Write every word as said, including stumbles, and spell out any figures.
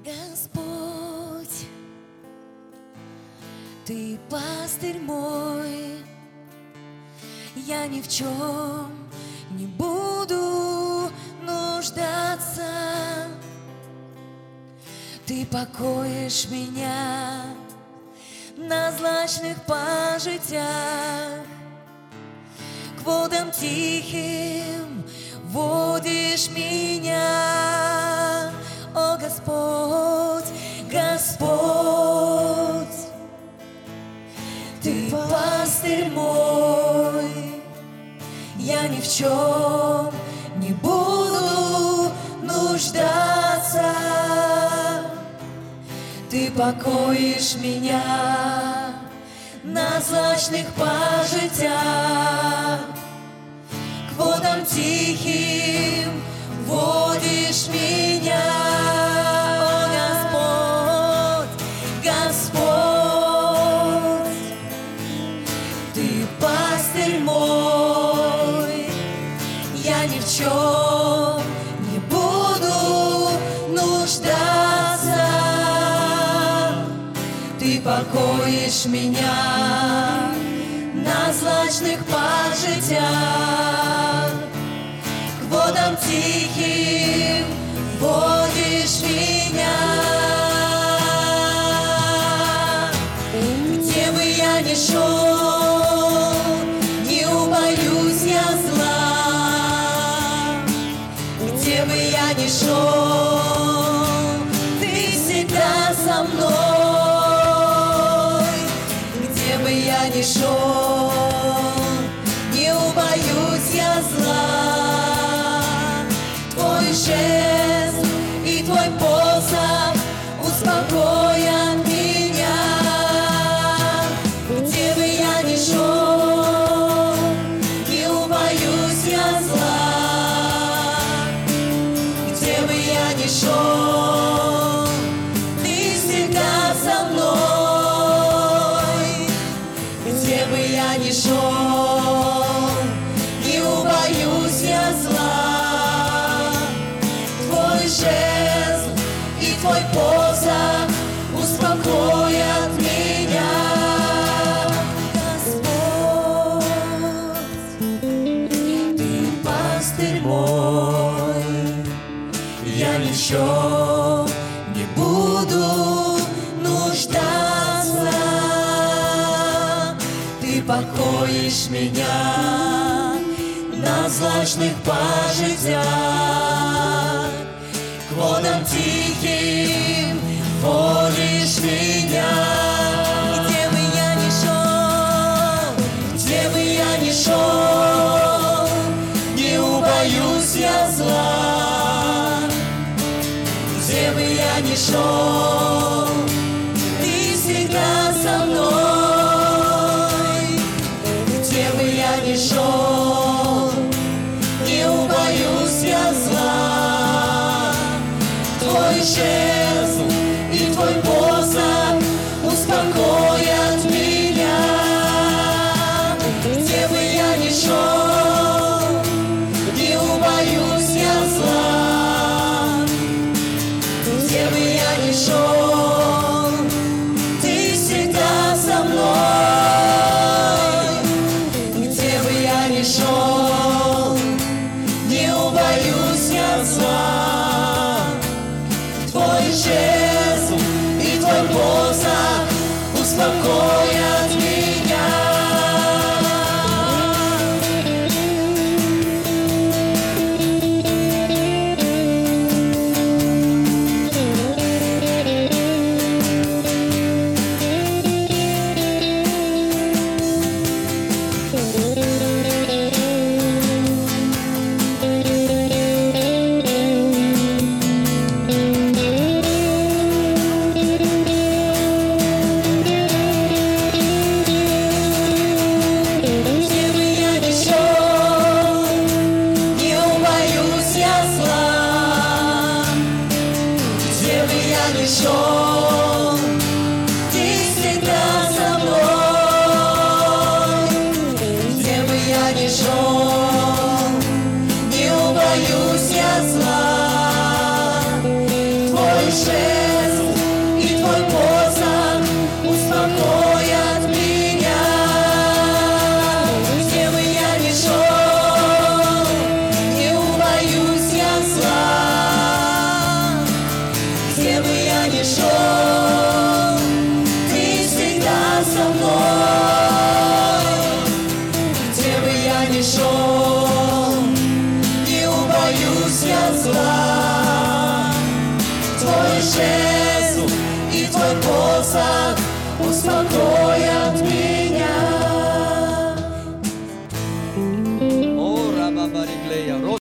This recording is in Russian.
Господь, Ты пастырь мой, я ни в чем не буду нуждаться. Ты покоишь меня на злачных пажитях, к водам тихим водишь меня. О Господь, Господь, Ты пастырь мой, я ни в чем не буду нуждаться. Ты покоишь меня на злачных пажитях, к водам тихим водишь меня. О Господь, Господь, Ты пастырь мой, я ни в чем не буду нуждаться. Ты покоишь меня на злачных пажитях, к водам тихим водишь меня. Где бы я ни шел, не убоюсь я зла. Где бы я ни шел, Ты всегда со мной. Где бы я ни шел, не убоюсь я зла. Твой жест и Твой посох успокоят меня. Где бы я ни шел, не убоюсь я зла. Где бы я ни шел, Ты всегда со мной. Где бы я ни шел, не убоюсь я зла. Твой жезл и Твой посох успокоят меня. Господь, Ты пастырь мой, я ни в чем не буду нуждаться. Ты покоишь меня на злачных пажитях, к водам тихим водишь меня. Где бы я ни шел, где бы я ни шел, не убоюсь я зла. Где бы я ни шел, Ты всегда со мной. Где бы я ни шел, не убоюсь я зла. Твой жезл и Твой посох успокоят меня. Где бы я ни шел, не убоюсь я зла. Где бы я ни шел, Ты всегда со мной. Где бы я ни шел, не убоюсь я зла. Твой жезл и Твой посох успокоят меня. Шел, Ты всегда со мной. Где бы я ни шел, не убоюсь я зла. Твой жест со мной. Где бы я ни шел, не убоюсь я зла. Твой жезл и твой посох успокоят